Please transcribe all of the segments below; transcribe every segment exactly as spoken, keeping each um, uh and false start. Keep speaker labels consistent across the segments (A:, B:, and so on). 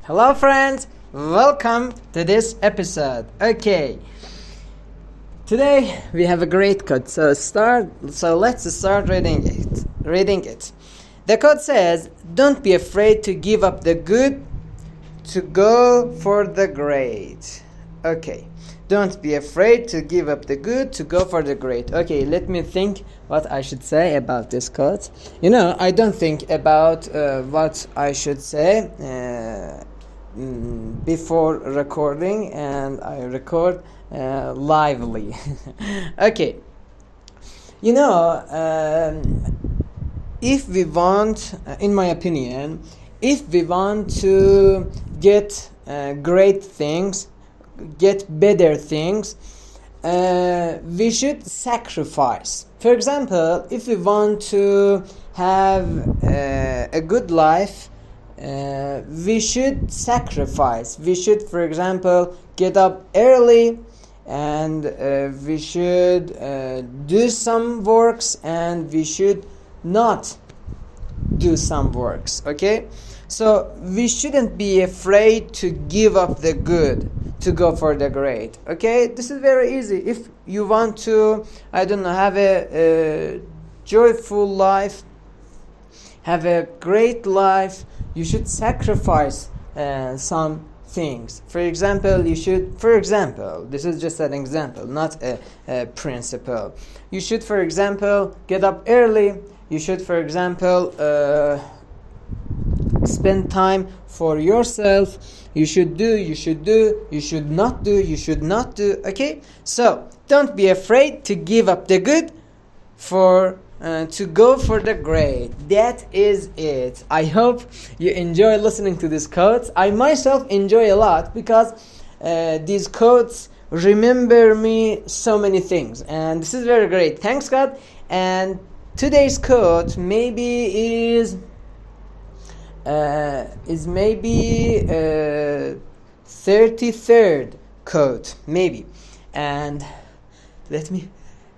A: Hello friends, welcome to this episode. Okay, today we have a great code. So start. So let's start reading it. Reading it. The code says, "Don't be afraid to give up the good to go for the great." Okay, don't be afraid to give up the good to go for the great. Okay, let me think what I should say about this code. You know, I don't think about uh, what I should say uh, mm, before recording, and I record uh, lively. Okay, you know, um, if we want, uh, in my opinion, if we want to get uh, great things, get better things, uh, we should sacrifice. For example, if we want to have uh, a good life, uh, we should sacrifice. We should, for example, get up early, and uh, we should uh, do some works, and we should not do some works. Okay, so we shouldn't be afraid to give up the good to go for the great. Okay, this is very easy. If you want to, I don't know, have a, a joyful life, have a great life, you should sacrifice uh, some things. For example, you should, for example, this is just an example, not a, a principle. You should, for example, get up early. You should, for example, uh, spend time for yourself. You should do, you should do, you should not do, you should not do. Okay, so don't be afraid to give up the good for uh, to go for the great. That is it. I hope you enjoy listening to these quotes. I myself enjoy a lot because uh, these quotes remember me so many things, and this is very great. Thanks God. And today's quote maybe is uh, is maybe uh, thirty-third quote, maybe. And let me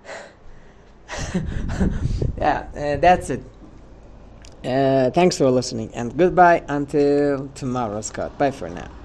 A: yeah, uh, that's it. Uh, thanks for listening, and goodbye until tomorrow's quote. Bye for now.